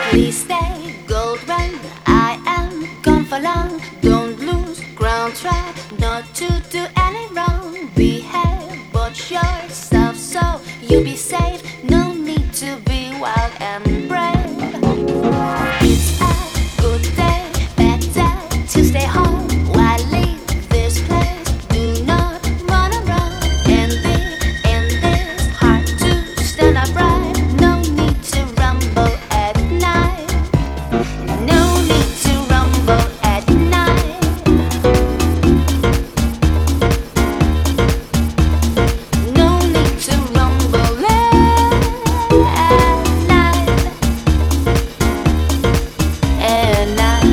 Please stay, gold run. I am gone for long. Don't lose ground, try not to do any wrong. Behave, watch yourself so you'll be safe. No need to be wild and brave. It's a good day, bad day to stay home. Why leave this place? Do not run around. And this hard to stand upright. No need to rumble at night. No need to rumble at night. No need to rumble at night. At night.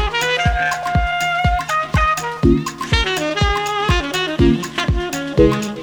Thank you.